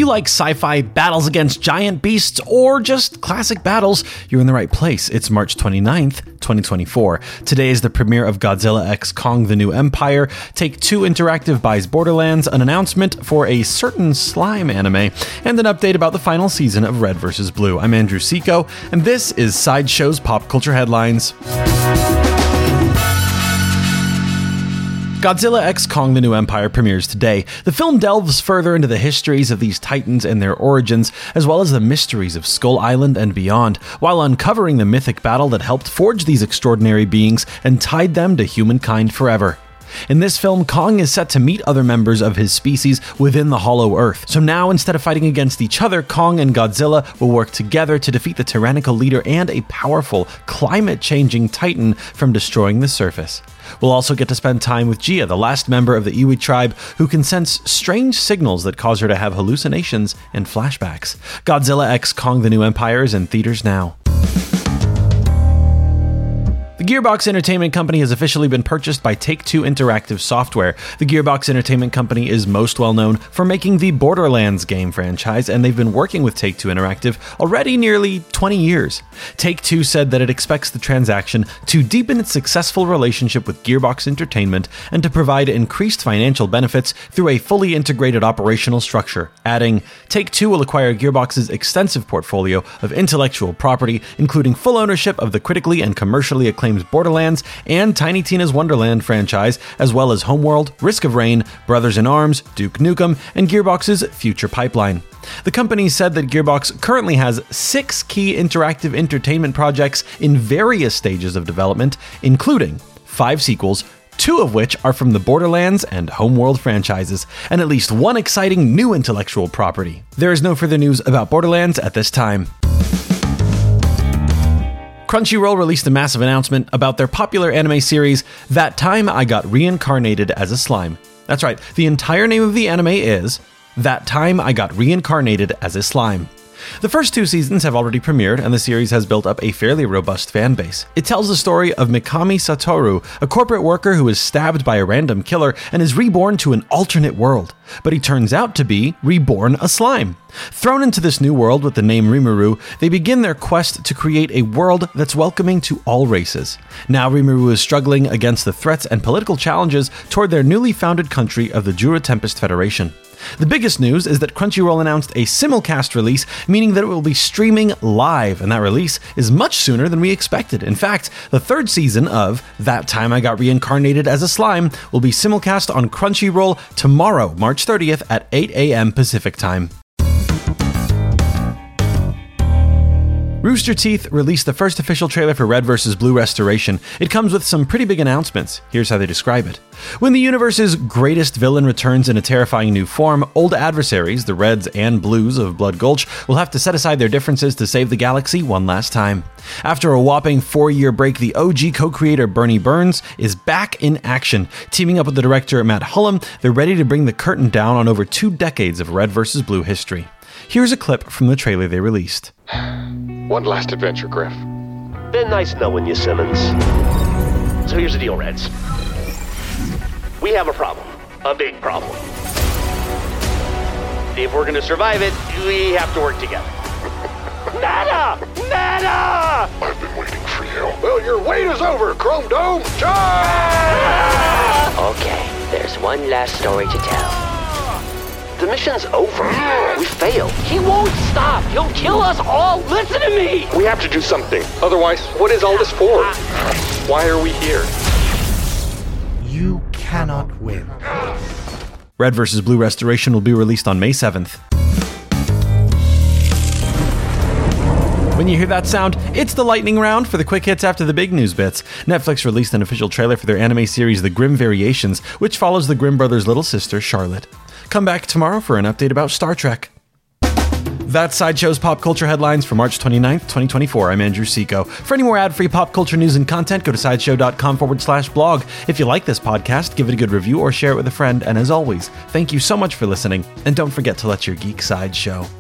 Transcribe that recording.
like sci-fi battles against giant beasts or just classic battles, you're in the right place. It's March 29th, 2024. Today is the premiere of Godzilla x Kong: The New Empire. Take-Two Interactive buys Borderlands, an announcement for a certain slime anime, and an update about the final season of Red vs. Blue. I'm Andrew Seco, and this is Sideshow's Pop Culture Headlines. Godzilla x Kong: The New Empire premieres today. The film delves further into the histories of these titans and their origins, as well as the mysteries of Skull Island and beyond, while uncovering the mythic battle that helped forge these extraordinary beings and tied them to humankind forever. In this film, Kong is set to meet other members of his species within the Hollow Earth. So now, instead of fighting against each other, Kong and Godzilla will work together to defeat the tyrannical leader and a powerful, climate-changing titan from destroying the surface. We'll also get to spend time with Jia, the last member of the Iwi tribe, who can sense strange signals that cause her to have hallucinations and flashbacks. Godzilla x Kong: The New Empire is in theaters now. The Gearbox Entertainment Company has officially been purchased by Take-Two Interactive Software. The Gearbox Entertainment Company is most well known for making the Borderlands game franchise, and they've been working with Take-Two Interactive already nearly 20 years. Take-Two said that it expects the transaction to deepen its successful relationship with Gearbox Entertainment and to provide increased financial benefits through a fully integrated operational structure, adding, Take-Two will acquire Gearbox's extensive portfolio of intellectual property, including full ownership of the critically and commercially acclaimed Borderlands and Tiny Tina's Wonderland franchise, as well as Homeworld, Risk of Rain, Brothers in Arms, Duke Nukem, and Gearbox's future pipeline. The company said that Gearbox currently has 6 key interactive entertainment projects in various stages of development, including 5 sequels, 2 of which are from the Borderlands and Homeworld franchises, and at least 1 exciting new intellectual property. There is no further news about Borderlands at this time. Crunchyroll released a massive announcement about their popular anime series, That Time I Got Reincarnated as a Slime. That's right, the entire name of the anime is That Time I Got Reincarnated as a Slime. The first 2 seasons have already premiered, and the series has built up a fairly robust fan base. It tells the story of Mikami Satoru, a corporate worker who is stabbed by a random killer and is reborn to an alternate world. But he turns out to be reborn a slime. Thrown into this new world with the name Rimuru, they begin their quest to create a world that's welcoming to all races. Now Rimuru is struggling against the threats and political challenges toward their newly founded country of the Jura Tempest Federation. The biggest news is that Crunchyroll announced a simulcast release, meaning that it will be streaming live, and that release is much sooner than we expected. In fact, the 3rd season of That Time I Got Reincarnated as a Slime will be simulcast on Crunchyroll tomorrow, March 30th at 8 a.m. Pacific Time. Rooster Teeth released the first official trailer for Red vs. Blue Restoration. It comes with some pretty big announcements. Here's how they describe it. When the universe's greatest villain returns in a terrifying new form, old adversaries, the Reds and Blues of Blood Gulch, will have to set aside their differences to save the galaxy one last time. After a whopping 4-year break, the OG co-creator Bernie Burns is back in action. Teaming up with the director Matt Hullum, they're ready to bring the curtain down on over 2 decades of Red vs. Blue history. Here's a clip from the trailer they released. One last adventure, Griff. Been nice knowing you, Simmons. So here's the deal, Reds. We have a problem. A big problem. If we're gonna survive it, we have to work together. Nada! Nada! I've been waiting for you. Well, your wait is over, Chrome Dome. Charge! Okay, there's one last story to tell. The mission's over. We failed. He won't stop. He'll kill us all. Listen to me. We have to do something. Otherwise, what is all this for? Why are we here? You cannot win. Red vs. Blue Restoration will be released on May 7th. When you hear that sound, it's the lightning round for the quick hits after the big news bits. Netflix released an official trailer for their anime series The Grimm Variations, which follows the Grimm brothers' little sister, Charlotte. Come back tomorrow for an update about Star Trek. That's Sideshow's Pop Culture Headlines for March 29th, 2024. I'm Andrew Seco. For any more ad-free pop culture news and content, go to sideshow.com/blog. If you like this podcast, give it a good review or share it with a friend. And as always, thank you so much for listening. And don't forget to let your geek side show.